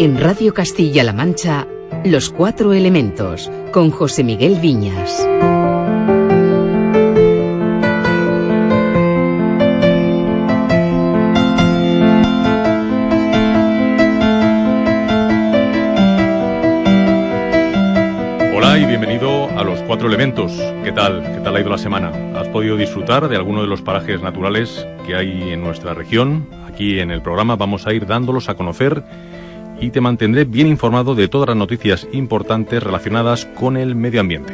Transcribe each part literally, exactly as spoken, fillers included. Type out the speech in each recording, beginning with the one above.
En Radio Castilla-La Mancha, Los Cuatro Elementos, con José Miguel Viñas. Hola y bienvenido a Los Cuatro Elementos. ¿Qué tal? ¿Qué tal ha ido la semana? ¿Has podido disfrutar de alguno de los parajes naturales que hay en nuestra región? Aquí en el programa vamos a ir dándolos a conocer y te mantendré bien informado de todas las noticias importantes relacionadas con el medio ambiente.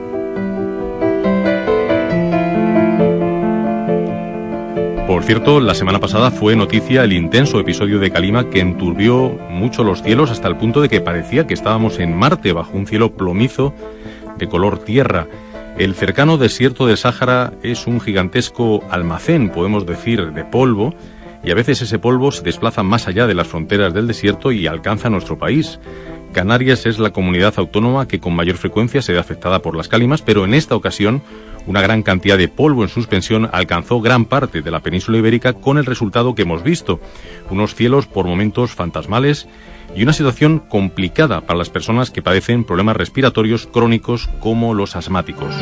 Por cierto, la semana pasada fue noticia el intenso episodio de Calima que enturbió mucho los cielos hasta el punto de que parecía que estábamos en Marte bajo un cielo plomizo de color tierra. El cercano desierto del Sáhara es un gigantesco almacén, podemos decir, de polvo, y a veces ese polvo se desplaza más allá de las fronteras del desierto y alcanza nuestro país. Canarias es la comunidad autónoma que con mayor frecuencia se ve afectada por las calimas, pero en esta ocasión una gran cantidad de polvo en suspensión alcanzó gran parte de la península ibérica con el resultado que hemos visto: unos cielos por momentos fantasmales y una situación complicada para las personas que padecen problemas respiratorios crónicos como los asmáticos.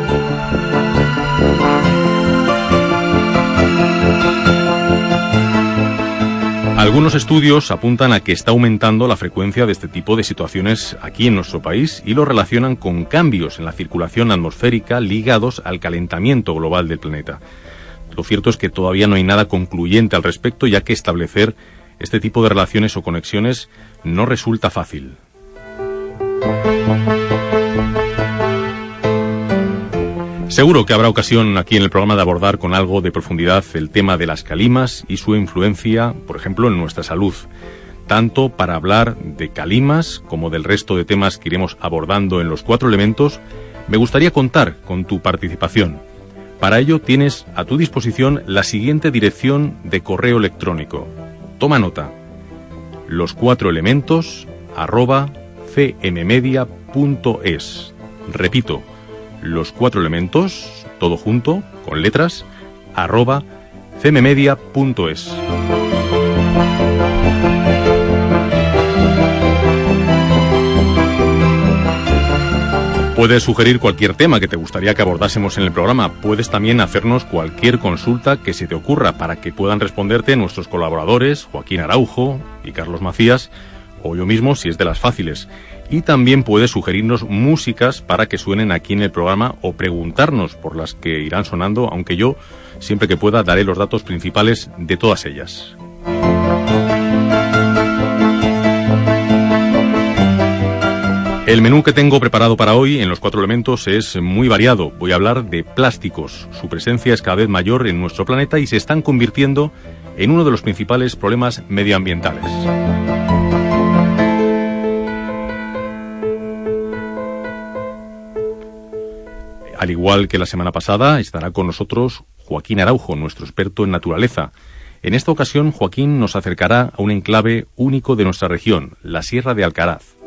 Algunos estudios apuntan a que está aumentando la frecuencia de este tipo de situaciones aquí en nuestro país y lo relacionan con cambios en la circulación atmosférica ligados al calentamiento global del planeta. Lo cierto es que todavía no hay nada concluyente al respecto, ya que establecer este tipo de relaciones o conexiones no resulta fácil. Seguro que habrá ocasión aquí en el programa de abordar con algo de profundidad el tema de las calimas y su influencia, por ejemplo, en nuestra salud. Tanto para hablar de calimas como del resto de temas que iremos abordando en Los Cuatro Elementos, me gustaría contar con tu participación. Para ello tienes a tu disposición la siguiente dirección de correo electrónico. Toma nota: los cuatro elementos arroba cmmedia punto es. Repito, los cuatro elementos, todo junto, con letras, arroba cmmedia punto es. Puedes sugerir cualquier tema que te gustaría que abordásemos en el programa. Puedes también hacernos cualquier consulta que se te ocurra para que puedan responderte nuestros colaboradores, Joaquín Araujo y Carlos Macías, o yo mismo, si es de las fáciles. Y también puedes sugerirnos músicas para que suenen aquí en el programa o preguntarnos por las que irán sonando, aunque yo, siempre que pueda, daré los datos principales de todas ellas. El menú que tengo preparado para hoy en Los Cuatro Elementos es muy variado. Voy a hablar de plásticos. Su presencia es cada vez mayor en nuestro planeta y se están convirtiendo en uno de los principales problemas medioambientales. Al igual que la semana pasada, estará con nosotros Joaquín Araujo, nuestro experto en naturaleza. En esta ocasión, Joaquín nos acercará a un enclave único de nuestra región, la Sierra de Alcaraz.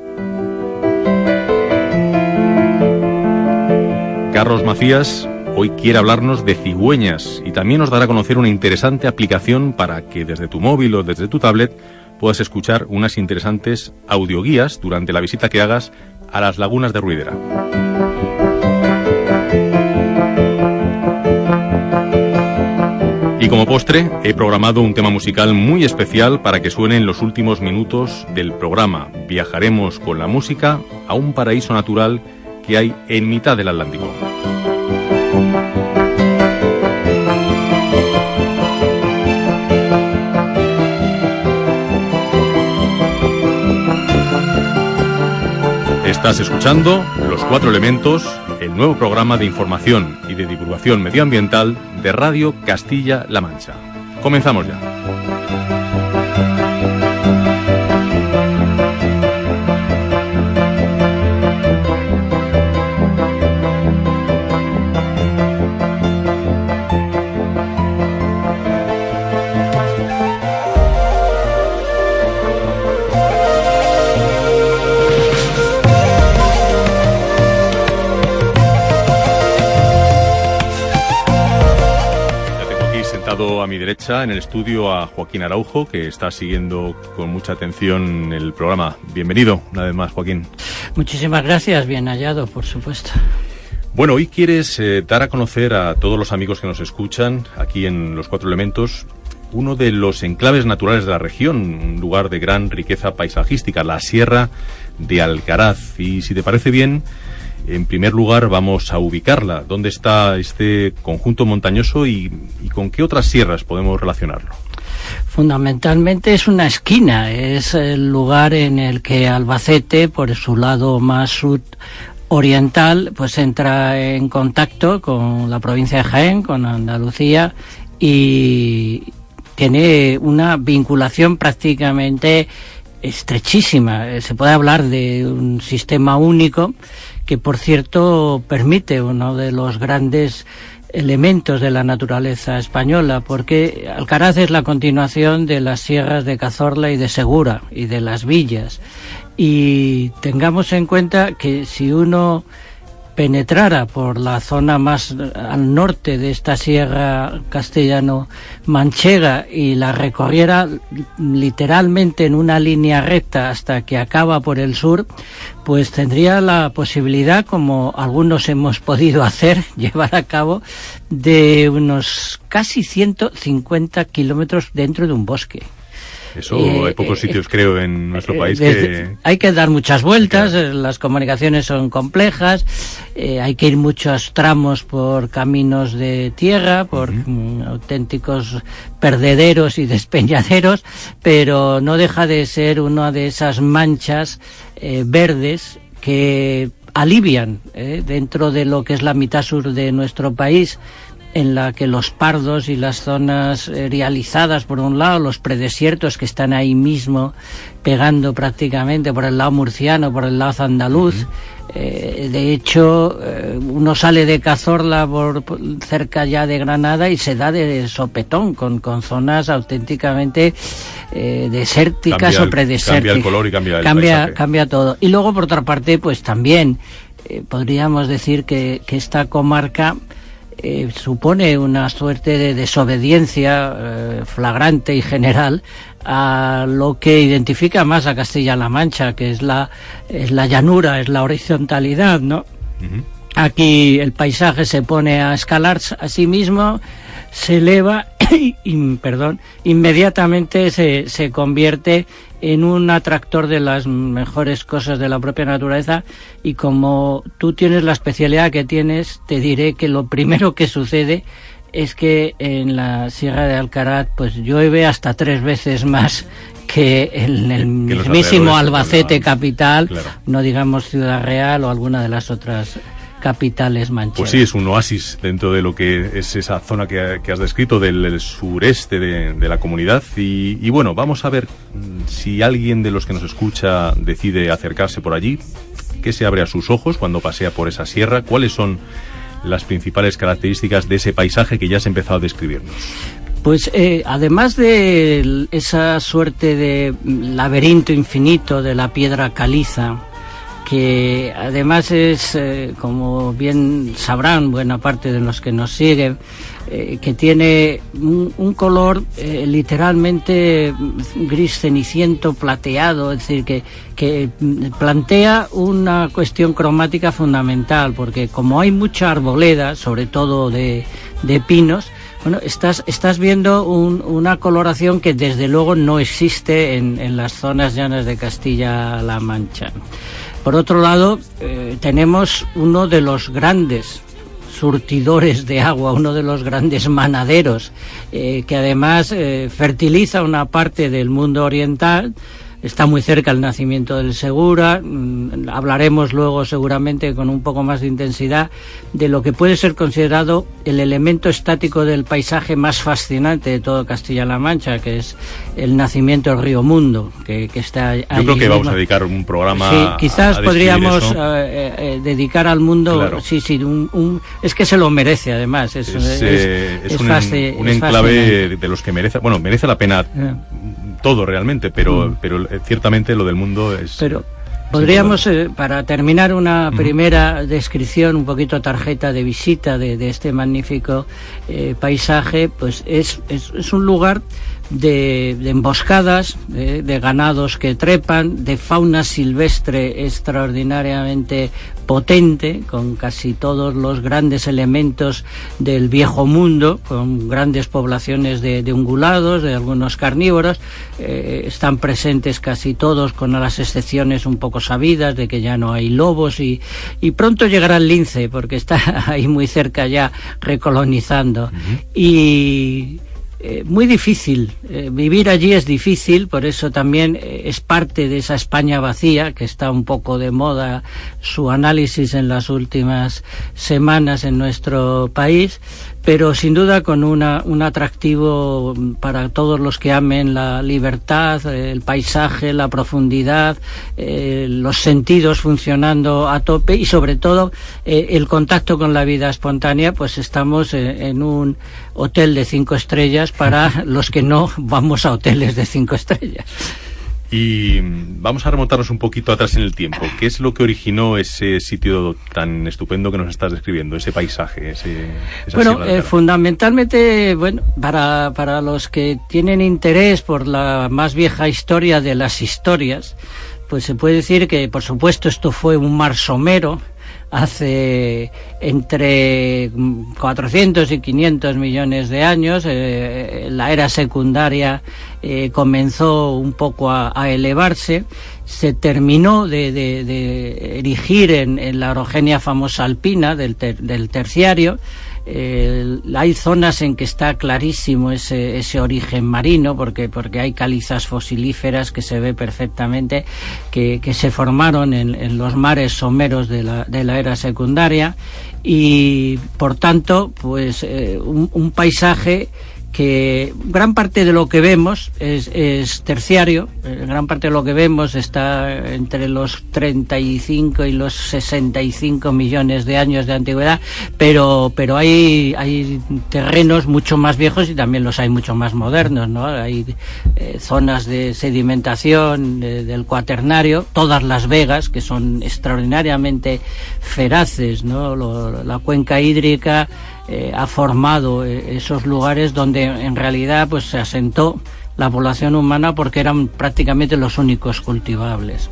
Carlos Macías hoy quiere hablarnos de cigüeñas y también nos dará a conocer una interesante aplicación para que desde tu móvil o desde tu tablet puedas escuchar unas interesantes audioguías durante la visita que hagas a las lagunas de Ruidera. Y como postre, he programado un tema musical muy especial para que suene en los últimos minutos del programa. Viajaremos con la música a un paraíso natural que hay en mitad del Atlántico. Estás escuchando Los Cuatro Elementos, el nuevo programa de información y de divulgación medioambiental de Radio Castilla-La Mancha. Comenzamos ya. lado a mi derecha en el estudio a Joaquín Araujo, que está siguiendo con mucha atención el programa. Bienvenido una vez más, Joaquín. Muchísimas gracias, bien hallado, por supuesto. Bueno, hoy quieres eh, dar a conocer a todos los amigos que nos escuchan aquí en Los Cuatro Elementos uno de los enclaves naturales de la región, un lugar de gran riqueza paisajística, la Sierra de Alcaraz. Y si te parece bien, en primer lugar vamos a ubicarla. ¿Dónde está este conjunto montañoso y, y con qué otras sierras podemos relacionarlo? Fundamentalmente es una esquina, es el lugar en el que Albacete, por su lado más suroriental, pues entra en contacto con la provincia de Jaén, con Andalucía, y tiene una vinculación prácticamente estrechísima. Se puede hablar de un sistema único que, por cierto, permite uno de los grandes elementos de la naturaleza española, porque Alcaraz es la continuación de las sierras de Cazorla y de Segura y de las villas. Y tengamos en cuenta que si uno penetrara por la zona más al norte de esta sierra castellano-manchega y la recorriera literalmente en una línea recta hasta que acaba por el sur, pues tendría la posibilidad, como algunos hemos podido hacer, llevar a cabo, de unos casi ciento cincuenta kilómetros dentro de un bosque. Eso eh, hay pocos sitios, eh, creo, en nuestro eh, país. Desde, que... Hay que dar muchas vueltas, eh, las comunicaciones son complejas, eh, hay que ir muchos tramos por caminos de tierra, por uh-huh. mm, auténticos perdederos y despeñaderos, pero no deja de ser una de esas manchas eh, verdes que alivian eh, dentro de lo que es la mitad sur de nuestro país, en la que los pardos y las zonas realizadas por un lado, los predesiertos que están ahí mismo pegando prácticamente por el lado murciano, por el lado andaluz. Uh-huh. Eh, de hecho, eh, uno sale de Cazorla por, por cerca ya de Granada y se da de sopetón con, con zonas auténticamente eh, desérticas cambia o predesérticas. Cambia el color y cambia el cambia, paisaje. Cambia todo. Y luego, por otra parte, pues también eh, podríamos decir que, que esta comarca Eh, supone una suerte de desobediencia eh, flagrante y general a lo que identifica más a Castilla-La Mancha, que es la es la llanura, es la horizontalidad, ¿no? Uh-huh. Aquí el paisaje se pone a escalar a sí mismo, se eleva y, y perdón, inmediatamente se, se convierte en un atractor de las mejores cosas de la propia naturaleza. Y como tú tienes la especialidad que tienes, te diré que lo primero que sucede es que en la Sierra de Alcaraz pues llueve hasta tres veces más que en el mismísimo Albacete capital, claro. No digamos Ciudad Real o alguna de las otras capitales manchegas. Pues sí, es un oasis dentro de lo que es esa zona que, que has descrito del, del sureste de, de la comunidad. Y, y bueno, vamos a ver si alguien de los que nos escucha decide acercarse por allí, qué se abre a sus ojos cuando pasea por esa sierra, cuáles son las principales características de ese paisaje que ya has empezado a describirnos. Pues eh, además de esa suerte de laberinto infinito de la piedra caliza, que además es, eh, como bien sabrán buena parte de los que nos siguen, eh, que tiene un, un color eh, literalmente gris ceniciento plateado, es decir, que, que plantea una cuestión cromática fundamental, porque como hay mucha arboleda, sobre todo de, de pinos, bueno, estás, estás viendo un, una coloración que desde luego no existe en, en las zonas llanas de Castilla-La Mancha. Por otro lado, eh, tenemos uno de los grandes surtidores de agua, uno de los grandes manaderos, eh, que además eh, fertiliza una parte del mundo oriental. Está muy cerca el nacimiento del Segura. Mm, hablaremos luego seguramente con un poco más de intensidad de lo que puede ser considerado el elemento estático del paisaje más fascinante de todo Castilla-La Mancha, que es el nacimiento del río Mundo, que, que está allí. Yo creo que mismo. Vamos a dedicar un programa. Sí, quizás a podríamos eh, eh, dedicar al mundo. Claro. Sí, sí, un, un, es que se lo merece además. Es, es, es, eh, es, es un, fasc- un es enclave de los que merece, bueno, merece la pena. Eh. Todo realmente, pero, mm. pero ciertamente lo del mundo es pero, Podríamos, eh, para terminar, una primera descripción, un poquito tarjeta de visita de, de este magnífico eh, paisaje, pues es, es, es un lugar de, de emboscadas, eh, de ganados que trepan, de fauna silvestre extraordinariamente potente, con casi todos los grandes elementos del viejo mundo, con grandes poblaciones de, de ungulados, de algunos carnívoros, eh, están presentes casi todos, con las excepciones un poco sabidas de que ya no hay lobos, y, y pronto llegará el lince, porque está ahí muy cerca ya recolonizando. Uh-huh. Y Eh, muy difícil, eh, vivir allí es difícil, por eso también eh, es parte de esa España vacía, que está un poco de moda su análisis en las últimas semanas en nuestro país, pero sin duda con una, un atractivo para todos los que amen la libertad, eh, el paisaje, la profundidad, eh, los sentidos funcionando a tope, y sobre todo eh, el contacto con la vida espontánea. Pues estamos eh, en un hotel de cinco estrellas para los que no vamos a hoteles de cinco estrellas. Y vamos a remontarnos un poquito atrás en el tiempo. ¿Qué es lo que originó ese sitio tan estupendo que nos estás describiendo, ese paisaje? Ese, esa bueno, eh, fundamentalmente, bueno, para, para los que tienen interés por la más vieja historia de las historias, pues se puede decir que, por supuesto, esto fue un mar somero, hace entre cuatrocientos y quinientos millones de años. Eh, la era secundaria eh, comenzó un poco a, a elevarse, se terminó de, de, de erigir en, en la orogenia famosa alpina del, ter, del terciario. Eh, hay zonas en que está clarísimo ese, ese origen marino, porque, porque hay calizas fosilíferas que se ve perfectamente que, que se formaron en, en los mares someros de la, de la era secundaria, y por tanto pues eh, un, un paisaje que gran parte de lo que vemos es, es terciario. Eh, gran parte de lo que vemos está entre los treinta y cinco y los sesenta y cinco millones de años de antigüedad, pero pero hay hay terrenos mucho más viejos y también los hay mucho más modernos, ¿no? Hay eh, zonas de sedimentación de, del cuaternario, todas las vegas, que son extraordinariamente feraces, ¿no? Lo, la cuenca hídrica Eh, ha formado eh, esos lugares donde en realidad pues se asentó la población humana, porque eran prácticamente los únicos cultivables.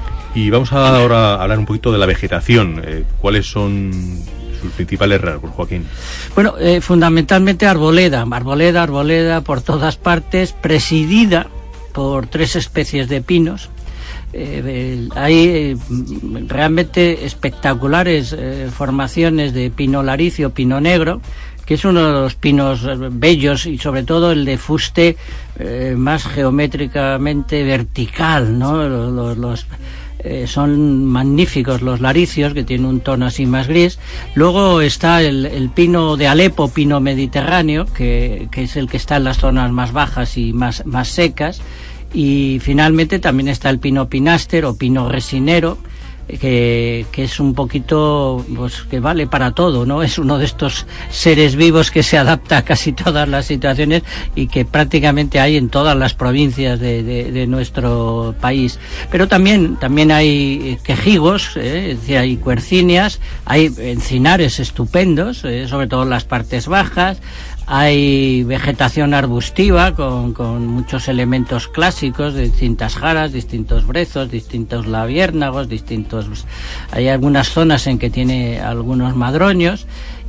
Y vamos a ahora a hablar un poquito de la vegetación. Eh, ¿Cuáles son sus principales rasgos, Joaquín? Bueno, eh, fundamentalmente arboleda, arboleda, arboleda por todas partes, presidida por tres especies de pinos. Eh, eh, hay eh, realmente espectaculares eh, formaciones de pino laricio, pino negro, que es uno de los pinos bellos, y sobre todo el de fuste eh, más geométricamente vertical, ¿no? Los, los eh, son magníficos los laricios, que tienen un tono así más gris. Luego está el, el pino de Alepo, pino mediterráneo, que, que es el que está en las zonas más bajas y más, más secas. Y finalmente también está el pino pináster o pino resinero, que, que es un poquito, pues que vale para todo, ¿no? Es uno de estos seres vivos que se adapta a casi todas las situaciones y que prácticamente hay en todas las provincias de, de, de nuestro país. Pero también, también hay quejigos, ¿eh? Es decir, hay quercíneas, hay encinares estupendos, ¿eh? Sobre todo en las partes bajas. Hay vegetación arbustiva con, con muchos elementos clásicos de distintas jaras, distintos brezos, distintos labiérnagos, distintos. Hay algunas zonas en que tiene algunos madroños,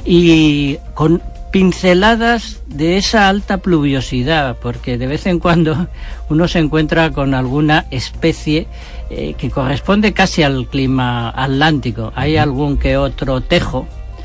y con pinceladas de esa alta pluviosidad, porque de vez en cuando uno se encuentra con alguna especie eh, que corresponde casi al clima atlántico. Hay algún que otro tejo,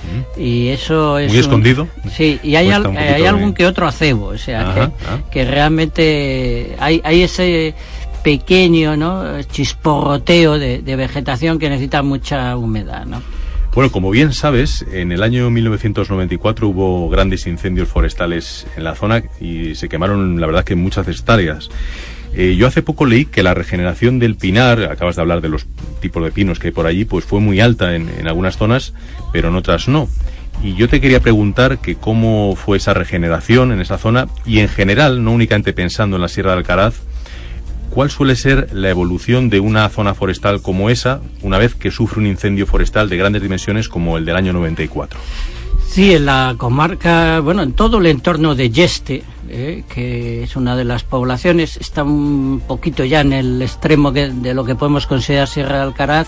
y eso es muy escondido. Un, sí, y hay, al, hay algún de... que otro acebo, o sea, ajá, que, ajá. que realmente hay, hay ese pequeño, ¿no?, chisporroteo de, de vegetación que necesita mucha humedad, ¿no? Bueno, como bien sabes, en el año mil novecientos noventa y cuatro hubo grandes incendios forestales en la zona y se quemaron, la verdad, que muchas hectáreas. Eh, yo hace poco leí que la regeneración del pinar, acabas de hablar de los tipos de pinos que hay por allí, pues fue muy alta en, en algunas zonas, pero en otras no. Y yo te quería preguntar que cómo fue esa regeneración en esa zona, y en general, no únicamente pensando en la Sierra de Alcaraz, ¿cuál suele ser la evolución de una zona forestal como esa una vez que sufre un incendio forestal de grandes dimensiones como el del año noventa y cuatro? Sí, en la comarca, bueno, en todo el entorno de Yeste, eh, que es una de las poblaciones, está un poquito ya en el extremo que, de lo que podemos considerar Sierra de Alcaraz,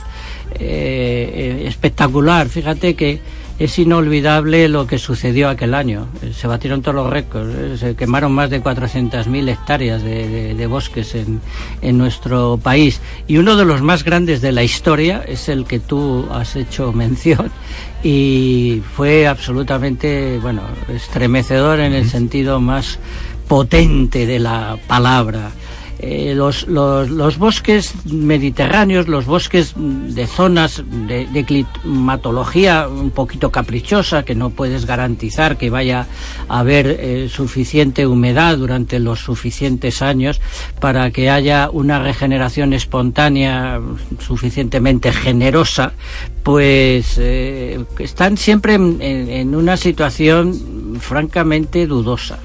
eh, eh, espectacular. Fíjate que es inolvidable lo que sucedió aquel año. Se batieron todos los récords, ¿eh? Se quemaron más de cuatrocientas mil hectáreas de, de, de bosques en, en nuestro país. Y uno de los más grandes de la historia es el que tú has hecho mención. Y fue absolutamente, bueno, estremecedor en el sentido más potente de la palabra. Eh, los, los, los bosques mediterráneos, los bosques de zonas de, de climatología un poquito caprichosa, que no puedes garantizar que vaya a haber eh, suficiente humedad durante los suficientes años para que haya una regeneración espontánea suficientemente generosa, pues eh, están siempre en, en, en una situación francamente dudosa.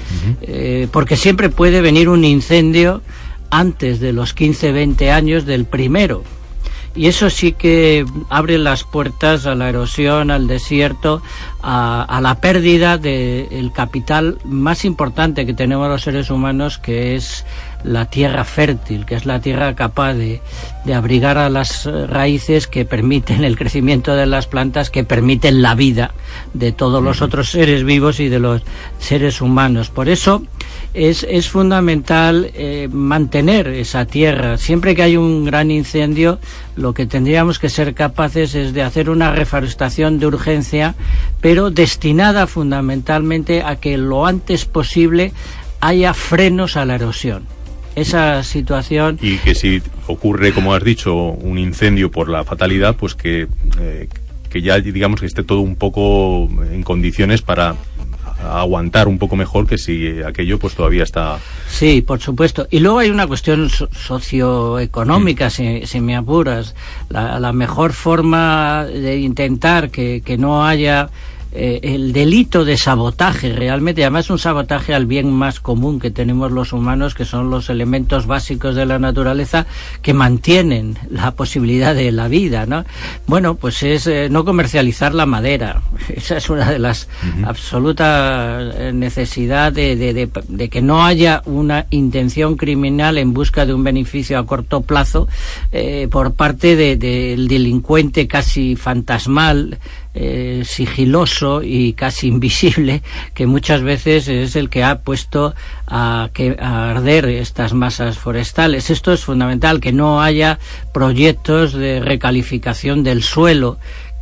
Eh, porque siempre puede venir un incendio antes de los quince veinte años del primero, y eso sí que abre las puertas a la erosión, al desierto, a, a la pérdida del capital más importante que tenemos los seres humanos, que es la tierra fértil, que es la tierra capaz de, de abrigar a las raíces que permiten el crecimiento de las plantas, que permiten la vida de todos los otros seres vivos y de los seres humanos. Por eso es, es fundamental eh, mantener esa tierra. Siempre que hay un gran incendio, lo que tendríamos que ser capaces es de hacer una reforestación de urgencia, pero destinada fundamentalmente a que lo antes posible haya frenos a la erosión. Esa situación... Y que si ocurre, como has dicho, un incendio por la fatalidad, pues que, eh, que ya digamos que esté todo un poco en condiciones para aguantar un poco mejor que si aquello pues todavía está... Sí, por supuesto. Y luego hay una cuestión so- socioeconómica, sí. si, si me apuras. La, la mejor forma de intentar que, que no haya... Eh, el delito de sabotaje, realmente, además un sabotaje al bien más común que tenemos los humanos, que son los elementos básicos de la naturaleza que mantienen la posibilidad de la vida, ¿no? Bueno, pues es eh, no comercializar la madera. Esa es una de las uh-huh. absoluta necesidad de, de, de, de que no haya una intención criminal en busca de un beneficio a corto plazo eh, por parte de, de, del delincuente casi fantasmal, Eh, sigiloso y casi invisible, que muchas veces es el que ha puesto a, que, a arder estas masas forestales. Esto es fundamental, que no haya proyectos de recalificación del suelo,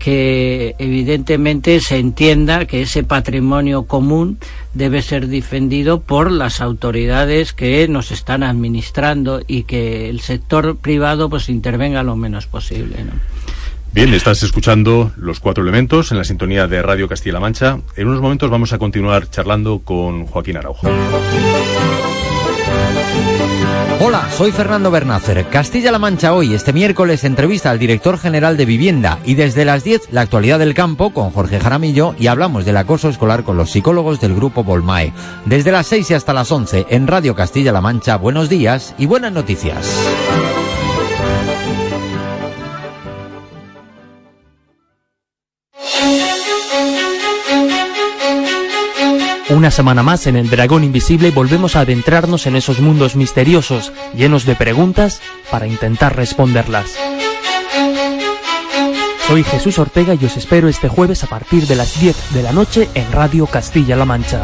que evidentemente se entienda que ese patrimonio común debe ser defendido por las autoridades que nos están administrando, y que el sector privado pues intervenga lo menos posible, ¿no? Bien, estás escuchando Los Cuatro Elementos en la sintonía de Radio Castilla-La Mancha. En unos momentos vamos a continuar charlando con Joaquín Araujo. Hola, soy Fernando Bernácer. Castilla-La Mancha hoy, este miércoles, entrevista al director general de Vivienda, y desde las diez, la actualidad del campo con Jorge Jaramillo, y hablamos del acoso escolar con los psicólogos del Grupo Bolmae. Desde las seis y hasta las once en Radio Castilla-La Mancha, buenos días y buenas noticias. Una semana más en El Dragón Invisible volvemos a adentrarnos en esos mundos misteriosos, llenos de preguntas, para intentar responderlas. Soy Jesús Ortega y os espero este jueves a partir de las diez de la noche en Radio Castilla-La Mancha.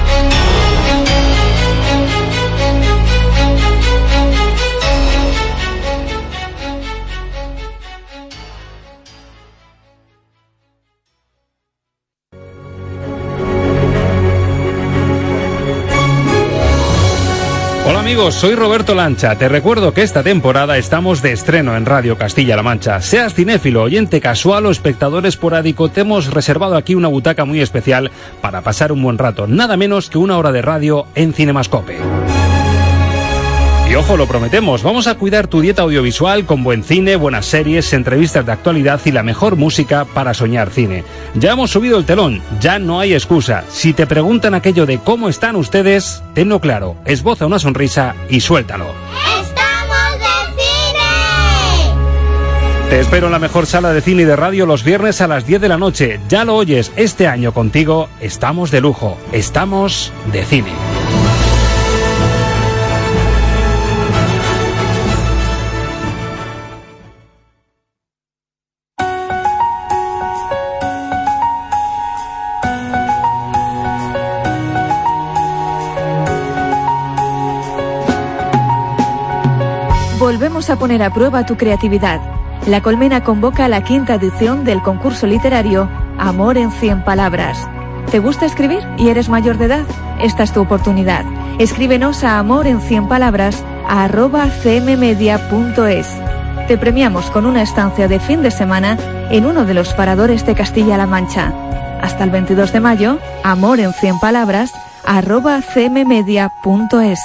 Hola amigos, soy Roberto Lancha. Te recuerdo que esta temporada estamos de estreno en Radio Castilla-La Mancha. Seas cinéfilo, oyente casual o espectador esporádico, te hemos reservado aquí una butaca muy especial para pasar un buen rato. Nada menos que una hora de radio en Cinemascope. Y ojo, lo prometemos, vamos a cuidar tu dieta audiovisual con buen cine, buenas series, entrevistas de actualidad y la mejor música para soñar cine. Ya hemos subido el telón, ya no hay excusa. Si te preguntan aquello de cómo están ustedes, tenlo claro, esboza una sonrisa y suéltalo. ¡Está Te espero en la mejor sala de cine y de radio los viernes a las diez de la noche. Ya lo oyes, este año contigo estamos de lujo, estamos de cine. Volvemos a poner a prueba tu creatividad. La Colmena convoca a la quinta edición del concurso literario Amor en cien palabras. ¿Te gusta escribir y eres mayor de edad? Esta es tu oportunidad. Escríbenos a amor en cien palabras a arroba cmmedia punto es. Te premiamos con una estancia de fin de semana en uno de los paradores de Castilla-La Mancha. Hasta el veintidós de mayo, amor en cien palabras arroba cmmedia punto es.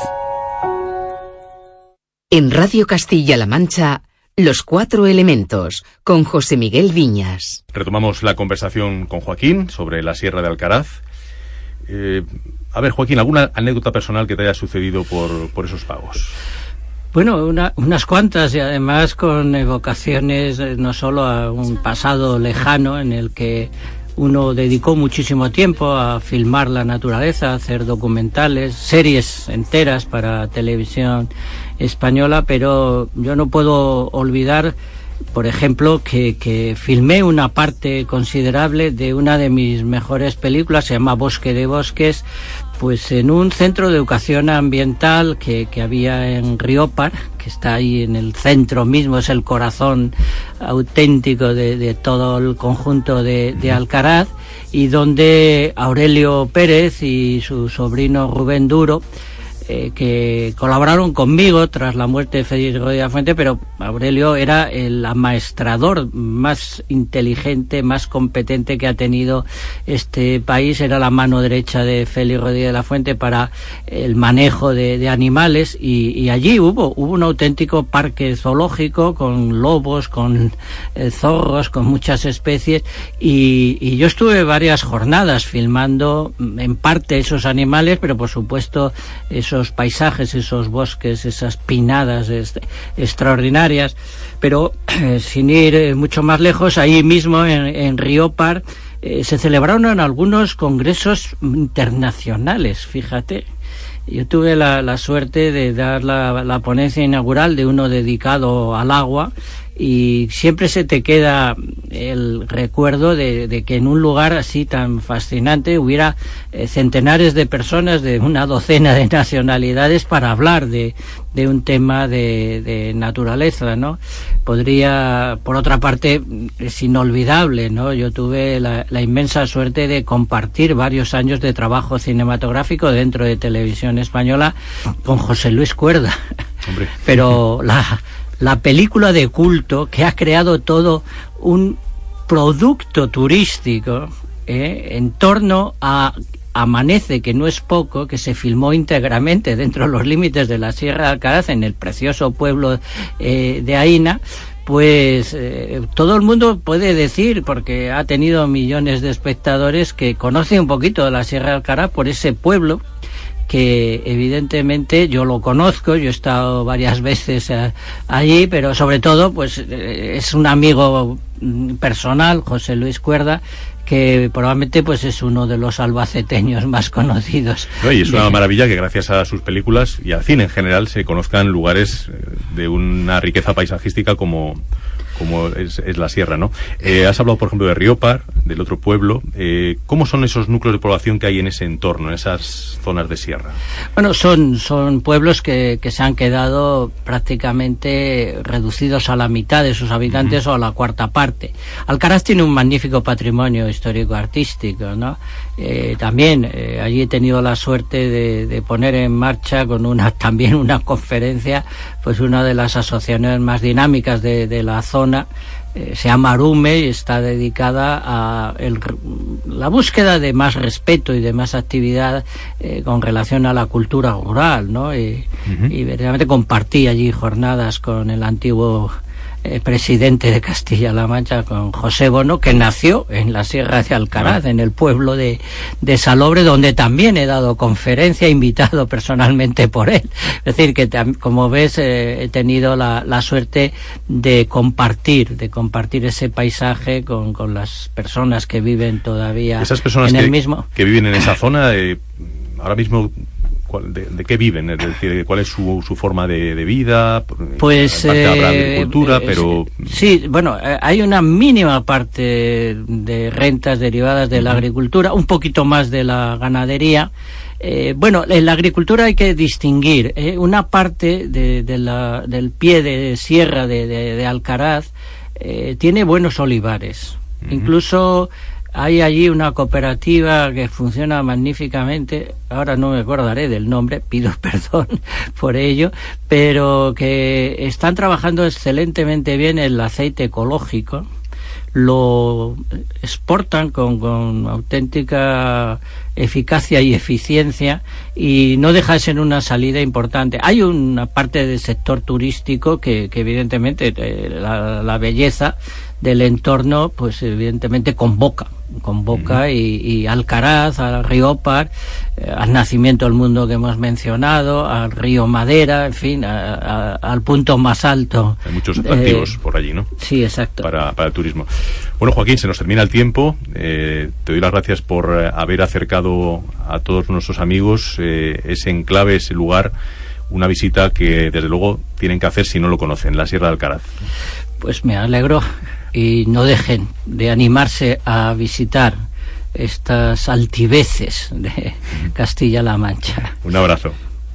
En Radio Castilla-La Mancha, Los Cuatro Elementos, con José Miguel Viñas. Retomamos la conversación con Joaquín sobre la Sierra de Alcaraz. Eh, a ver, Joaquín, ¿alguna anécdota personal que te haya sucedido por, por esos pagos? Bueno, una, unas cuantas, y además con evocaciones eh, no solo a un pasado lejano en el que uno dedicó muchísimo tiempo a filmar la naturaleza, a hacer documentales, series enteras para televisión española, pero yo no puedo olvidar, por ejemplo, que, que filmé una parte considerable de una de mis mejores películas, se llama Bosque de Bosques, pues en un centro de educación ambiental que, que había en Riópar, que está ahí en el centro mismo, es el corazón auténtico de, de todo el conjunto de, de Alcaraz, y donde Aurelio Pérez y su sobrino Rubén Duro, Eh, que colaboraron conmigo tras la muerte de Félix Rodríguez de la Fuente, pero Aurelio era el amaestrador más inteligente, más competente que ha tenido este país, era la mano derecha de Félix Rodríguez de la Fuente para el manejo de, de animales, y, y allí hubo, hubo un auténtico parque zoológico con lobos, con eh, zorros, con muchas especies, y, y yo estuve varias jornadas filmando en parte esos animales, pero por supuesto esos esos paisajes, esos bosques, esas pinadas est extraordinarias, pero eh, sin ir eh, mucho más lejos, ahí mismo en, en Riópar eh, se celebraron algunos congresos internacionales, fíjate. Yo tuve la, la suerte de dar la, la ponencia inaugural de uno dedicado al agua, y siempre se te queda el recuerdo de, de que en un lugar así tan fascinante hubiera eh, centenares de personas de una docena de nacionalidades para hablar de, de un tema de, de naturaleza, ¿no? Podría, por otra parte, es inolvidable, ¿no? Yo tuve la, la inmensa suerte de compartir varios años de trabajo cinematográfico dentro de Televisión Española con José Luis Cuerda. Hombre. Pero la La película de culto que ha creado todo un producto turístico eh, en torno a Amanece, que no es poco, que se filmó íntegramente dentro de los límites de la Sierra de Alcaraz, en el precioso pueblo eh, de Aína, pues eh, todo el mundo puede decir, porque ha tenido millones de espectadores, que conoce un poquito de la Sierra de Alcaraz por ese pueblo, que evidentemente yo lo conozco, yo he estado varias veces eh, allí, pero sobre todo pues eh, es un amigo personal, José Luis Cuerda, que probablemente pues es uno de los albaceteños más conocidos. No, y es una maravilla que gracias a sus películas y al cine en general se conozcan lugares de una riqueza paisajística como como es, es la sierra, ¿no? Eh, has hablado, por ejemplo, de Riópar, del otro pueblo. Eh, ¿Cómo son esos núcleos de población que hay en ese entorno, en esas zonas de sierra? Bueno, son, son pueblos que, que se han quedado prácticamente reducidos a la mitad de sus habitantes, uh-huh, o a la cuarta parte. Alcaraz tiene un magnífico patrimonio histórico-artístico, ¿no? Eh, también eh, allí he tenido la suerte de, de poner en marcha con una también una conferencia, pues una de las asociaciones más dinámicas de, de la zona. Eh, se llama Arume y está dedicada a el, la búsqueda de más respeto y de más actividad eh, con relación a la cultura rural, ¿no? Y, uh-huh, y verdaderamente compartí allí jornadas con el antiguo eh, presidente de Castilla-La Mancha, con José Bono, que nació en la Sierra de Alcaraz, en el pueblo de, de Salobre, donde también he dado conferencia, invitado personalmente por él. Es decir, que como ves, eh, he tenido la, la suerte de compartir, de compartir ese paisaje con, con las personas que viven todavía Esas personas en que, el mismo. que viven en esa zona, eh, ahora mismo, ¿de, de qué viven? Es decir, ¿cuál es su, su forma de, de vida? Pues en parte eh, habrá agricultura, eh, pero... Sí, bueno, eh, hay una mínima parte de rentas derivadas de la agricultura, un poquito más de la ganadería. Eh, bueno, en la agricultura hay que distinguir eh, una parte de, de la, del pie de sierra de, de, de Alcaraz eh, tiene buenos olivares. Uh-huh. Incluso hay allí una cooperativa que funciona magníficamente, ahora no me acordaré del nombre, pido perdón por ello, pero que están trabajando excelentemente bien el aceite ecológico, lo exportan con, con auténtica eficacia y eficiencia, y no deja de ser una salida importante. Hay una parte del sector turístico que, que evidentemente eh, la, la belleza del entorno pues evidentemente convoca convoca uh-huh. y, y Alcaraz, al río Par, eh, al nacimiento del mundo que hemos mencionado, al río Madera, en fin, a, a, al punto más alto. Hay muchos atractivos eh, por allí, ¿no? Sí, exacto. Para, para el turismo. Bueno, Joaquín, se nos termina el tiempo. Eh, te doy las gracias por eh, haber acercado a todos nuestros amigos eh, ese enclave, ese lugar, una visita que desde luego tienen que hacer si no lo conocen, la Sierra de Alcaraz. Pues me alegro, y no dejen de animarse a visitar estas altiveces de Castilla-La Mancha. Un abrazo.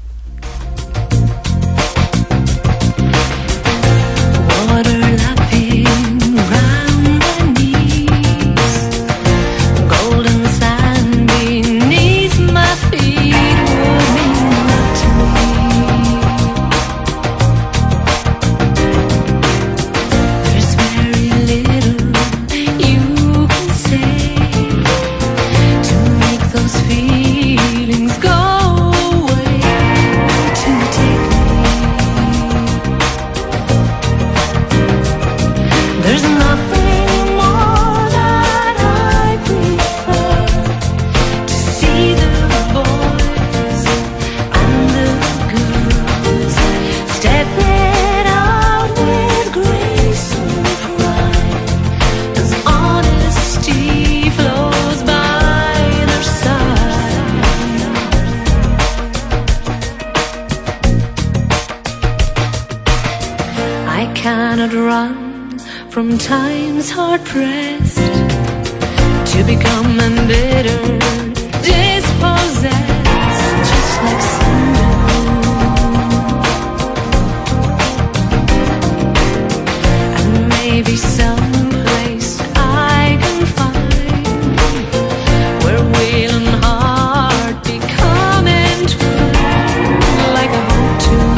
From times hard pressed to become embittered, dispossessed, just like cinder. And maybe someplace I can find where will and heart become entwined like a home tune.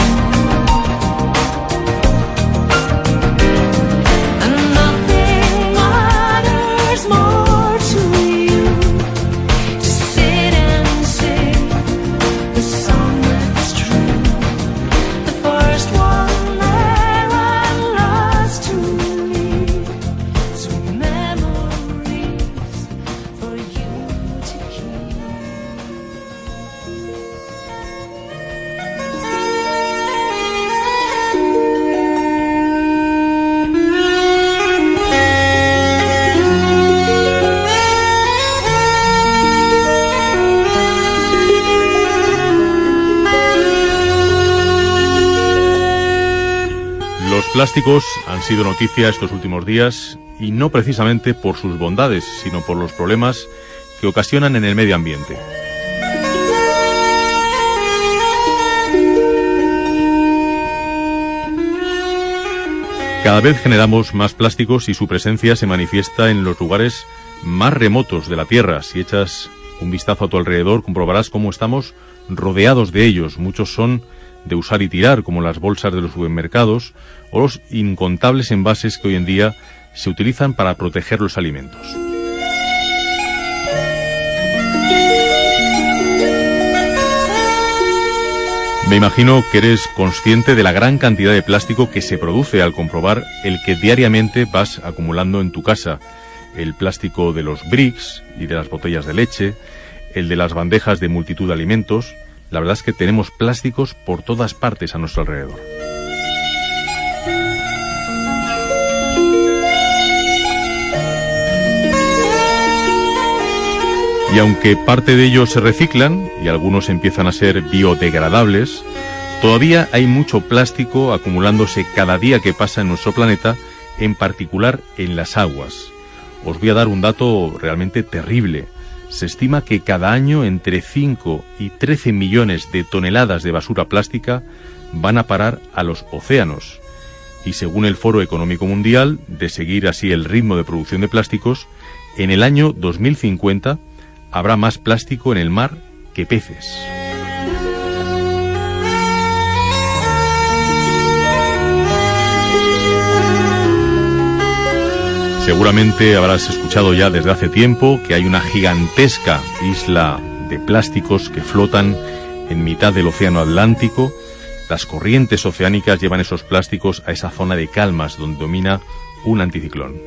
Los plásticos han sido noticia estos últimos días, y no precisamente por sus bondades, sino por los problemas que ocasionan en el medio ambiente. Cada vez generamos más plásticos y su presencia se manifiesta en los lugares más remotos de la Tierra. Si echas un vistazo a tu alrededor, comprobarás cómo estamos rodeados de ellos. Muchos son de usar y tirar, como las bolsas de los supermercados o los incontables envases que hoy en día se utilizan para proteger los alimentos. Me imagino que eres consciente de la gran cantidad de plástico que se produce al comprobar el que diariamente vas acumulando en tu casa. El plástico de los bricks y de las botellas de leche, el de las bandejas de multitud de alimentos. La verdad es que tenemos plásticos por todas partes a nuestro alrededor. Y aunque parte de ellos se reciclan y algunos empiezan a ser biodegradables, todavía hay mucho plástico acumulándose cada día que pasa en nuestro planeta, en particular en las aguas. Os voy a dar un dato realmente terrible. Se estima que cada año entre cinco y trece millones de toneladas de basura plástica van a parar a los océanos. Y según el Foro Económico Mundial, de seguir así el ritmo de producción de plásticos, en el año dos mil cincuenta habrá más plástico en el mar que peces. Seguramente habrás escuchado ya desde hace tiempo que hay una gigantesca isla de plásticos que flotan en mitad del océano Atlántico. Las corrientes oceánicas llevan esos plásticos a esa zona de calmas donde domina un anticiclón.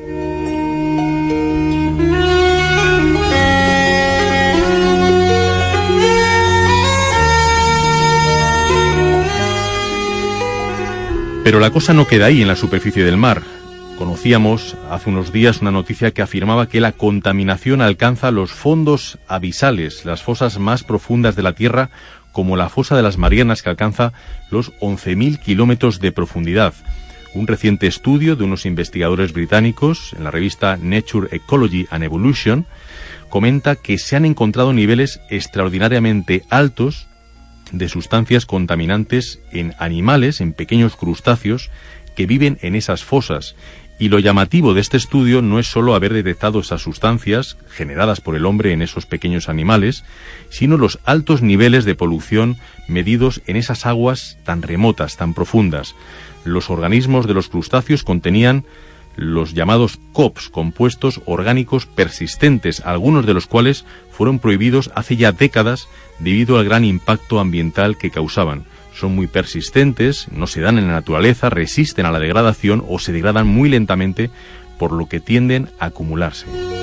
Pero la cosa no queda ahí en la superficie del mar. Conocíamos hace unos días una noticia que afirmaba que la contaminación alcanza los fondos abisales, las fosas más profundas de la Tierra, como la fosa de las Marianas, que alcanza los once mil kilómetros de profundidad. Un reciente estudio de unos investigadores británicos en la revista Nature Ecology and Evolution comenta que se han encontrado niveles extraordinariamente altos de sustancias contaminantes en animales, en pequeños crustáceos que viven en esas fosas. Y lo llamativo de este estudio no es solo haber detectado esas sustancias generadas por el hombre en esos pequeños animales, sino los altos niveles de polución medidos en esas aguas tan remotas, tan profundas. Los organismos de los crustáceos contenían los llamados C O Ps, compuestos orgánicos persistentes, algunos de los cuales fueron prohibidos hace ya décadas debido al gran impacto ambiental que causaban. Son muy persistentes, no se dan en la naturaleza, resisten a la degradación o se degradan muy lentamente, por lo que tienden a acumularse.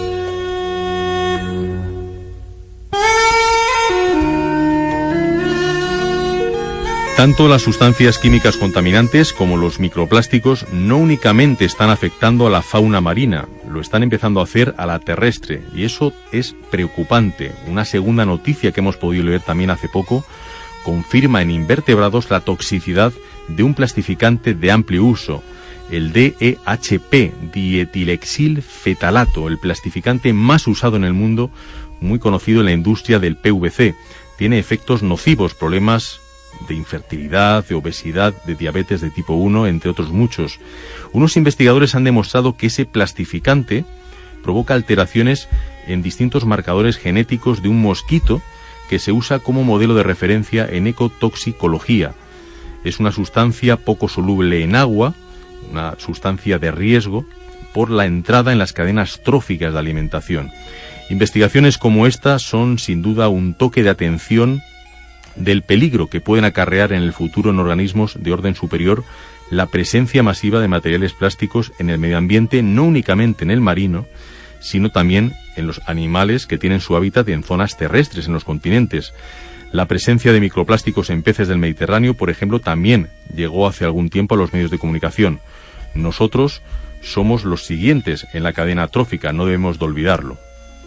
Tanto las sustancias químicas contaminantes como los microplásticos no únicamente están afectando a la fauna marina, lo están empezando a hacer a la terrestre, y eso es preocupante. Una segunda noticia que hemos podido leer también hace poco confirma en invertebrados la toxicidad de un plastificante de amplio uso, el D E H P, dietilexilfetalato, el plastificante más usado en el mundo, muy conocido en la industria del P V C. Tiene efectos nocivos, problemas de infertilidad, de obesidad, de diabetes de tipo uno, entre otros muchos. Unos investigadores han demostrado que ese plastificante provoca alteraciones en distintos marcadores genéticos de un mosquito que se usa como modelo de referencia en ecotoxicología. Es una sustancia poco soluble en agua, una sustancia de riesgo por la entrada en las cadenas tróficas de alimentación. Investigaciones como esta son sin duda un toque de atención del peligro que pueden acarrear en el futuro en organismos de orden superior la presencia masiva de materiales plásticos en el medio ambiente, no únicamente en el marino, sino también en los animales que tienen su hábitat en zonas terrestres, en los continentes. La presencia de microplásticos en peces del Mediterráneo, por ejemplo, también llegó hace algún tiempo a los medios de comunicación. Nosotros somos los siguientes en la cadena trófica, no debemos de olvidarlo.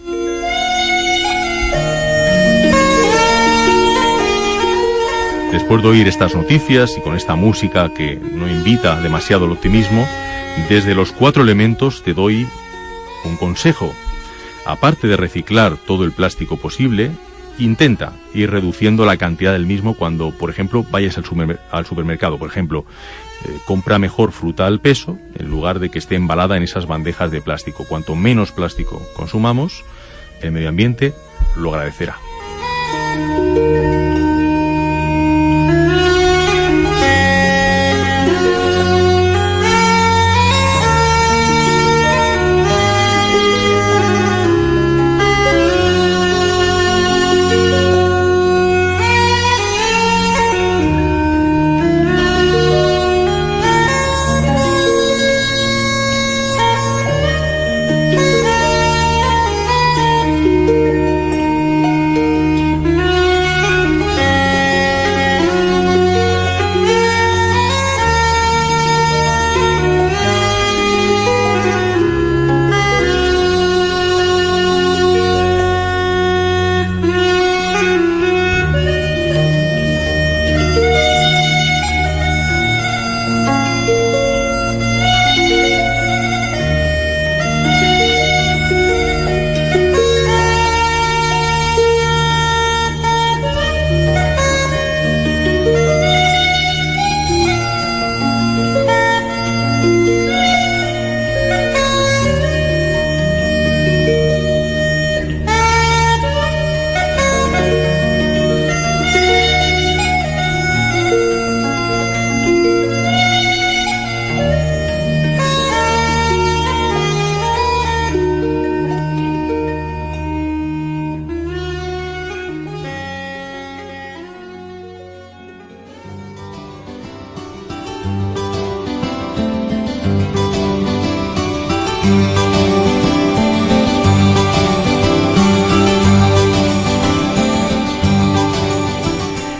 Después de oír estas noticias y con esta música que no invita demasiado al optimismo, desde los cuatro elementos te doy un consejo. Aparte de reciclar todo el plástico posible, intenta ir reduciendo la cantidad del mismo cuando, por ejemplo, vayas al, supermer- al supermercado. Por ejemplo, eh, compra mejor fruta al peso en lugar de que esté embalada en esas bandejas de plástico. Cuanto menos plástico consumamos, el medio ambiente lo agradecerá.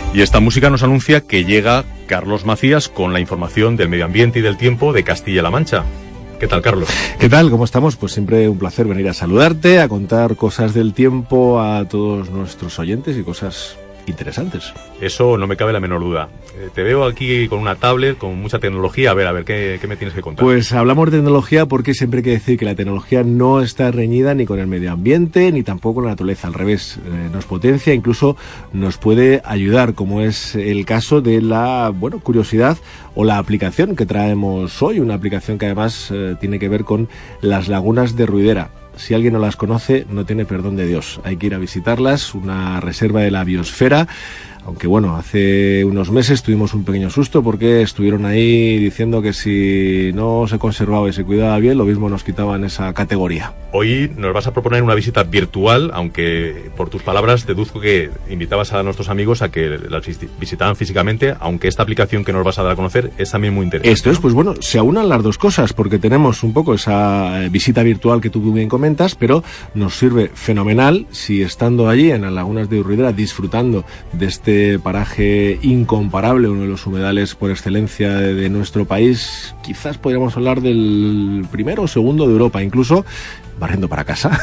Y esta música nos anuncia que llega Carlos Macías con la información del medio ambiente y del tiempo de Castilla-La Mancha. ¿Qué tal, Carlos? ¿Qué tal? ¿Cómo estamos? Pues siempre un placer venir a saludarte, a contar cosas del tiempo a todos nuestros oyentes y cosas interesantes. Eso no me cabe la menor duda. Eh, te veo aquí con una tablet, con mucha tecnología. A ver, a ver, ¿qué, qué me tienes que contar? Pues hablamos de tecnología porque siempre hay que decir que la tecnología no está reñida ni con el medio ambiente, ni tampoco con la naturaleza. Al revés, eh, nos potencia, incluso nos puede ayudar, como es el caso de la, bueno, curiosidad o la aplicación que traemos hoy. Una aplicación que además eh, tiene que ver con las lagunas de Ruidera. Si alguien no las conoce, no tiene perdón de Dios. Hay que ir a visitarlas, una reserva de la biosfera. Aunque bueno, hace unos meses tuvimos un pequeño susto porque estuvieron ahí diciendo que si no se conservaba y se cuidaba bien, lo mismo nos quitaban esa categoría. Hoy nos vas a proponer una visita virtual, aunque por tus palabras deduzco que invitabas a nuestros amigos a que las visitaran físicamente, aunque esta aplicación que nos vas a dar a conocer es también muy interesante. Esto es, pues bueno, se aunan las dos cosas, porque tenemos un poco esa visita virtual que tú bien comentas, pero nos sirve fenomenal si estando allí en las lagunas de Ruidera disfrutando de este paraje incomparable, uno de los humedales por excelencia de, de nuestro país, quizás podríamos hablar del primero o segundo de Europa, incluso barriendo para casa,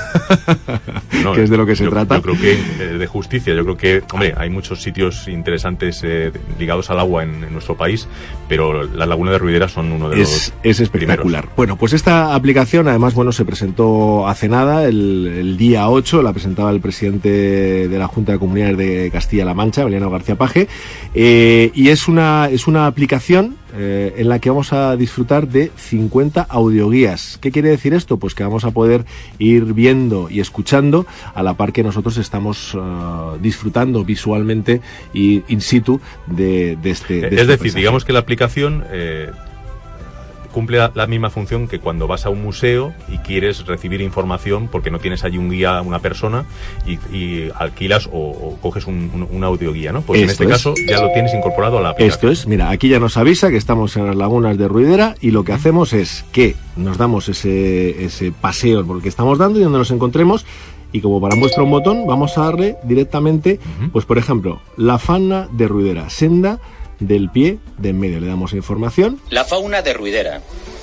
no, que es de lo que se yo, trata. Yo creo que eh, de justicia, yo creo que, hombre, hay muchos sitios interesantes eh, ligados al agua en, en nuestro país, pero las lagunas de Ruidera son uno de es, los Es espectacular. primeros. Bueno, pues esta aplicación, además, bueno, se presentó hace nada, el, el día ocho, la presentaba el presidente de la Junta de Comunidades de Castilla-La Mancha, Emiliano García Paje, eh, y es una, es una aplicación eh, en la que vamos a disfrutar de cincuenta audioguías. ¿Qué quiere decir esto? Pues que vamos a poder ir viendo y escuchando a la par que nosotros estamos uh, disfrutando visualmente y in situ de, de este de Es este decir, paisaje. digamos que la aplicación eh, cumple la, la misma función que cuando vas a un museo y quieres recibir información porque no tienes allí un guía, una persona, y, y alquilas o, o coges un, un, una audioguía, ¿no? Pues Esto en este es. caso ya lo tienes incorporado a la aplicación. Esto es, mira, aquí ya nos avisa que estamos en las lagunas de Ruidera y lo que hacemos es que nos damos ese, ese paseo por el que estamos dando y donde nos encontremos, y como para muestra un botón vamos a darle directamente, uh-huh. pues por ejemplo, la fauna de Ruidera, senda del pie de en medio. Le damos información. La fauna de Ruidera.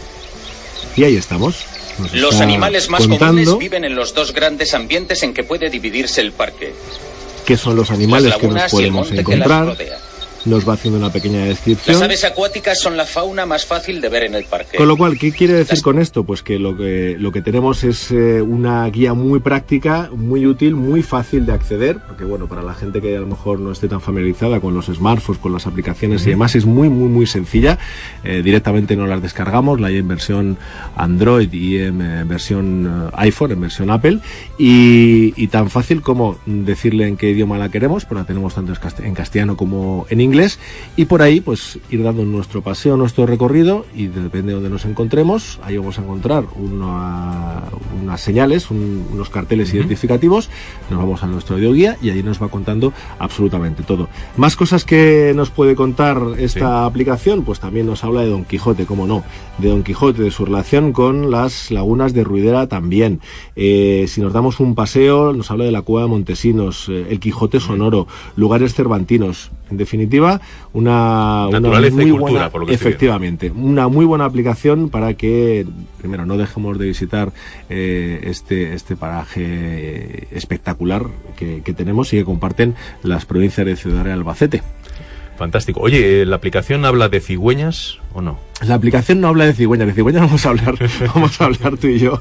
Y ahí estamos. Nos Los animales más contando comunes viven en los dos grandes ambientes en que puede dividirse el parque. qué son los animales Las que nos lagunas y el podemos monte que las encontrar. rodea. Nos va haciendo una pequeña descripción. Las aves acuáticas son la fauna más fácil de ver en el parque. Con lo cual, ¿qué quiere decir Las... con esto? Pues que lo que lo que tenemos es eh, una guía muy práctica, muy útil, muy fácil de acceder, porque bueno, para la gente que a lo mejor no esté tan familiarizada con los smartphones, con las aplicaciones uh-huh. y demás, es muy, muy, muy sencilla. Eh, directamente nos las descargamos, la hay en versión Android y en eh, versión uh, iPhone, en versión Apple, y, y tan fácil como decirle en qué idioma la queremos, pues la tenemos tanto en castellano como en inglés, y por ahí pues ir dando nuestro paseo, nuestro recorrido, y depende de donde nos encontremos, ahí vamos a encontrar una, unas señales, un, unos carteles uh-huh. identificativos, nos vamos a nuestro audioguía y ahí nos va contando absolutamente todo. Más cosas que nos puede contar esta sí. aplicación, pues también nos habla de Don Quijote, cómo no, de Don Quijote, de su relación con las lagunas de Ruidera también. Eh, si nos damos un paseo, nos habla de la Cueva de Montesinos, eh, el Quijote sonoro, lugares cervantinos. En definitiva, una, naturaleza una muy y cultura, buena, por lo que efectivamente, una muy buena aplicación para que primero no dejemos de visitar eh, este este paraje espectacular que, que tenemos y que comparten las provincias de Ciudad Real y Albacete. Fantástico. Oye, ¿la aplicación habla de cigüeñas o no? La aplicación no habla de cigüeñas, de cigüeñas vamos a hablar, vamos a hablar tú y yo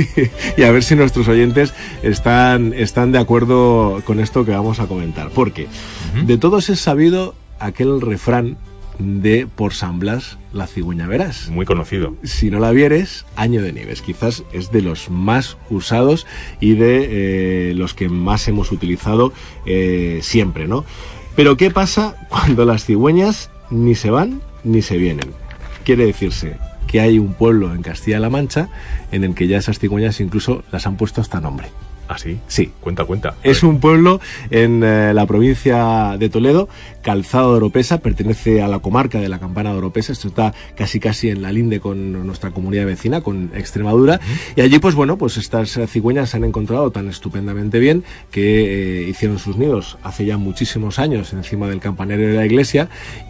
y a ver si nuestros oyentes están, están de acuerdo con esto que vamos a comentar. Porque uh-huh. de todos es sabido aquel refrán de por San Blas la cigüeña verás. Muy conocido. Si no la vieres, año de nieves. Quizás es de los más usados y de eh, los que más hemos utilizado eh, siempre, ¿no? Pero ¿qué pasa cuando las cigüeñas ni se van ni se vienen? Quiere decirse que hay un pueblo en Castilla-La Mancha en el que ya esas cigüeñas incluso las han puesto hasta nombre. ¿Ah, sí? Sí. Cuenta, cuenta. A Es ver. un pueblo en eh, la provincia de Toledo, Calzado de Oropesa, pertenece a la comarca de la Campana de Oropesa, esto está casi casi en la linde con nuestra comunidad vecina, con Extremadura, uh-huh. y allí pues bueno, pues estas cigüeñas se han encontrado tan estupendamente bien que eh, hicieron sus nidos hace ya muchísimos años encima del campanario de la iglesia,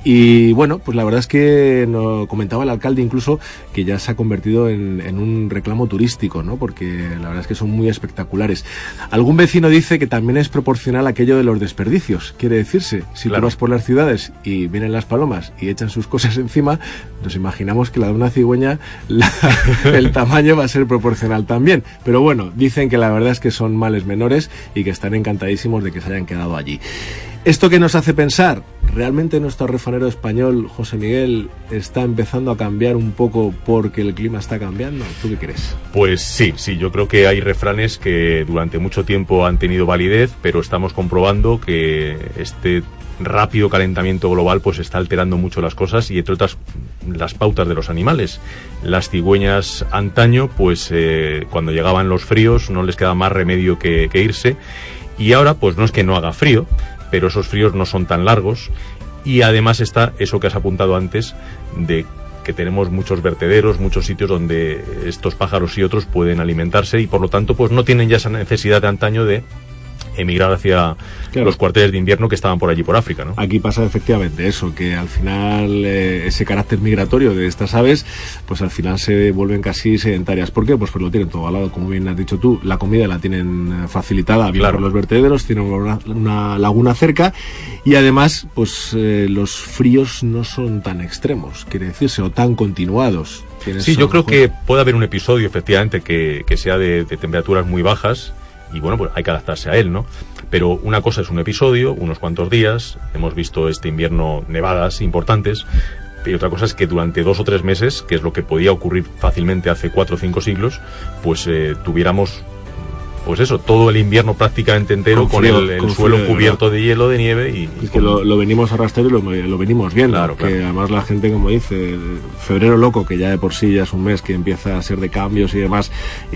y bueno, pues la verdad es que nos comentaba el alcalde incluso que ya se ha convertido en, en un reclamo turístico, ¿no? Porque la verdad es que son muy espectaculares. Algún vecino dice que también es proporcional aquello de los desperdicios. Quiere decirse, si claro. tú vas por las ciudades y vienen las palomas y echan sus cosas encima, nos imaginamos que la de una cigüeña, la, el tamaño va a ser proporcional también. Pero bueno, dicen que la verdad es que son males menores y que están encantadísimos de que se hayan quedado allí. ¿Esto qué nos hace pensar? ¿Realmente nuestro refranero español, José Miguel, está empezando a cambiar un poco porque el clima está cambiando? ¿Tú qué crees? Pues sí, sí, yo creo que hay refranes que durante mucho tiempo han tenido validez, pero estamos comprobando que este rápido calentamiento global pues está alterando mucho las cosas y entre otras las pautas de los animales. Las cigüeñas antaño, pues eh, cuando llegaban los fríos no les quedaba más remedio que, que irse, y ahora pues no es que no haga frío, pero esos fríos no son tan largos, y además está eso que has apuntado antes de que tenemos muchos vertederos, muchos sitios donde estos pájaros y otros pueden alimentarse y por lo tanto pues no tienen ya esa necesidad de antaño de emigrar hacia claro. los cuarteles de invierno que estaban por allí por África, ¿no? Aquí pasa efectivamente eso, que al final eh, ese carácter migratorio de estas aves, pues al final se vuelven casi sedentarias. ¿Por qué? Pues pues lo tienen todo al lado, como bien has dicho tú, la comida la tienen facilitada bien claro. por los vertederos, tienen una, una laguna cerca y además pues eh, los fríos no son tan extremos, quiere decirse, o tan continuados. Sí, yo creo que puede haber un episodio efectivamente que, que sea de, de temperaturas muy bajas. Y bueno, pues hay que adaptarse a él, ¿no? Pero una cosa es un episodio, unos cuantos días, hemos visto este invierno nevadas importantes, y otra cosa es que durante dos o tres meses, que es lo que podía ocurrir fácilmente hace cuatro o cinco siglos, pues eh, tuviéramos, pues eso, todo el invierno prácticamente entero con, frío, con el, el con suelo frío, cubierto de, de hielo, de nieve y... y que lo, lo venimos arrastrando y lo, lo venimos viendo, claro, que claro. además la gente, como dice, febrero loco, que ya de por sí ya es un mes que empieza a ser de cambios y demás,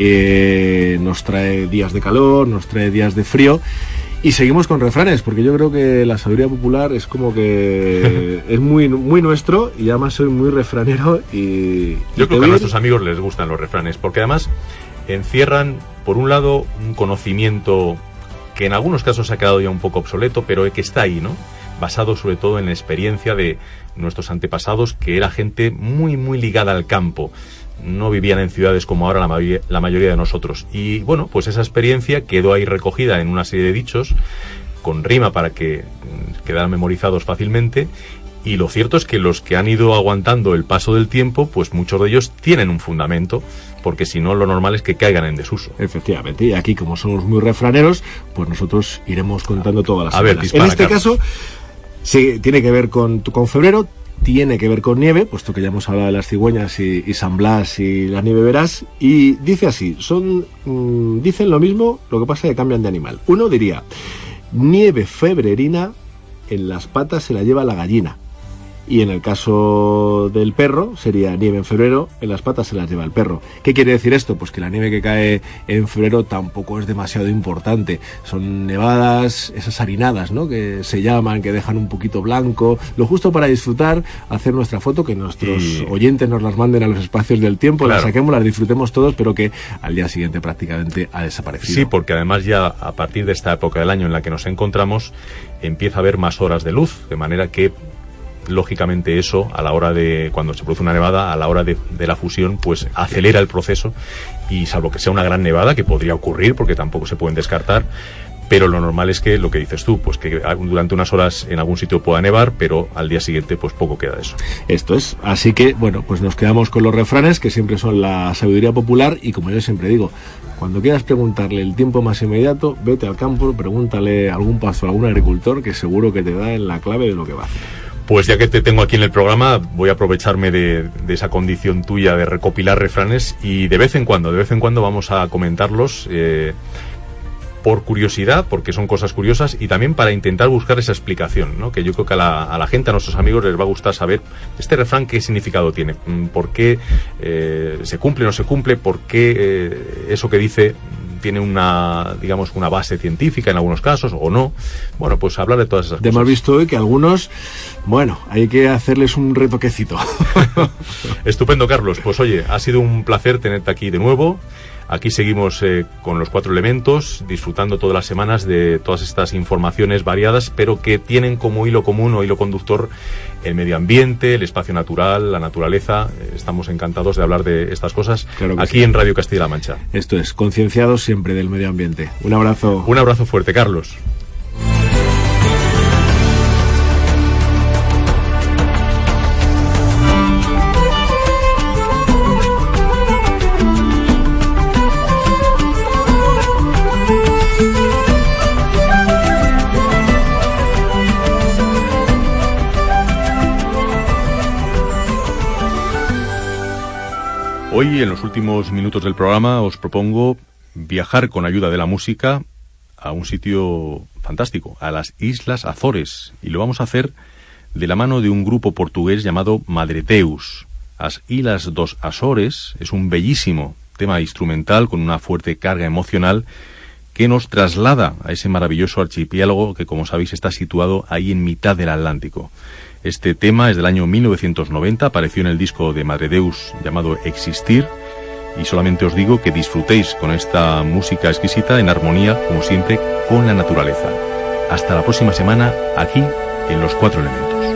eh, nos trae días de calor, nos trae días de frío. Y seguimos con refranes, porque yo creo que la sabiduría popular es como que es muy muy nuestro, y además soy muy refranero y... Yo y creo que a nuestros amigos les gustan los refranes, porque además encierran, por un lado, un conocimiento que en algunos casos ha quedado ya un poco obsoleto, pero que está ahí, ¿no? Basado sobre todo en la experiencia de nuestros antepasados, que era gente muy, muy ligada al campo. No vivían en ciudades como ahora la, mayoría, la mayoría de nosotros. Y bueno, pues esa experiencia quedó ahí recogida en una serie de dichos, con rima para que quedaran memorizados fácilmente. Y lo cierto es que los que han ido aguantando el paso del tiempo, pues muchos de ellos tienen un fundamento, porque si no, lo normal es que caigan en desuso. Efectivamente, y aquí, como somos muy refraneros, pues nosotros iremos contando todas las A ver, dispara, en este Carlos. caso, sí, tiene que ver con, con febrero, tiene que ver con nieve, puesto que ya hemos hablado de las cigüeñas y, y San Blas y las nieveveras, y dice así, son mmm, dicen lo mismo, lo que pasa es que cambian de animal. Uno diría, nieve febrerina, en las patas se la lleva la gallina. Y en el caso del perro sería nieve en febrero, en las patas se las lleva el perro. ¿Qué quiere decir esto? Pues que la nieve que cae en febrero tampoco es demasiado importante. Son nevadas, esas harinadas, ¿no? Que se llaman, que dejan un poquito blanco, lo justo para disfrutar, hacer nuestra foto, que nuestros y... oyentes nos las manden a los espacios del tiempo, claro. las saquemos, las disfrutemos todos, pero que al día siguiente prácticamente ha desaparecido. Sí, porque además ya a partir de esta época del año en la que nos encontramos, empieza a haber más horas de luz, de manera que lógicamente eso, a la hora de cuando se produce una nevada, a la hora de, de la fusión, pues acelera el proceso, y salvo que sea una gran nevada, que podría ocurrir porque tampoco se pueden descartar, pero lo normal es que lo que dices tú, pues que durante unas horas en algún sitio pueda nevar, pero al día siguiente pues poco queda de eso. Esto es, así que bueno, pues nos quedamos con los refranes, que siempre son la sabiduría popular, y como yo siempre digo, cuando quieras preguntarle el tiempo más inmediato, vete al campo, pregúntale a algún pastor, a algún agricultor, que seguro que te da en la clave de lo que va a hacer. Pues ya que te tengo aquí en el programa, voy a aprovecharme de, de esa condición tuya de recopilar refranes, y de vez en cuando, de vez en cuando vamos a comentarlos eh, por curiosidad, porque son cosas curiosas, y también para intentar buscar esa explicación, ¿no? Que yo creo que a la, a la gente, a nuestros amigos, les va a gustar saber este refrán qué significado tiene, por qué eh, se cumple o no se cumple, por qué eh, eso que dice tiene una, digamos, una base científica en algunos casos o no. Bueno, pues hablar de todas esas cosas. Hemos visto hoy que algunos, bueno, hay que hacerles un retoquecito. Estupendo, Carlos. Pues oye, ha sido un placer tenerte aquí de nuevo. Aquí seguimos eh, con los cuatro elementos, disfrutando todas las semanas de todas estas informaciones variadas, pero que tienen como hilo común o hilo conductor el medio ambiente, el espacio natural, la naturaleza. Estamos encantados de hablar de estas cosas Claro que aquí sí. en Radio Castilla-La Mancha. Esto es, concienciados siempre del medio ambiente. Un abrazo. Un abrazo fuerte, Carlos. Hoy, en los últimos minutos del programa, os propongo viajar con ayuda de la música a un sitio fantástico, a las Islas Azores. Y lo vamos a hacer de la mano de un grupo portugués llamado Madreteus. As Ilhas dos Açores es un bellísimo tema instrumental con una fuerte carga emocional que nos traslada a ese maravilloso archipiélago que, como sabéis, está situado ahí en mitad del Atlántico. Este tema es del año mil novecientos noventa, apareció en el disco de Madreteus llamado Existir, y solamente os digo que disfrutéis con esta música exquisita en armonía, como siempre, con la naturaleza. Hasta la próxima semana, aquí en Los Cuatro Elementos.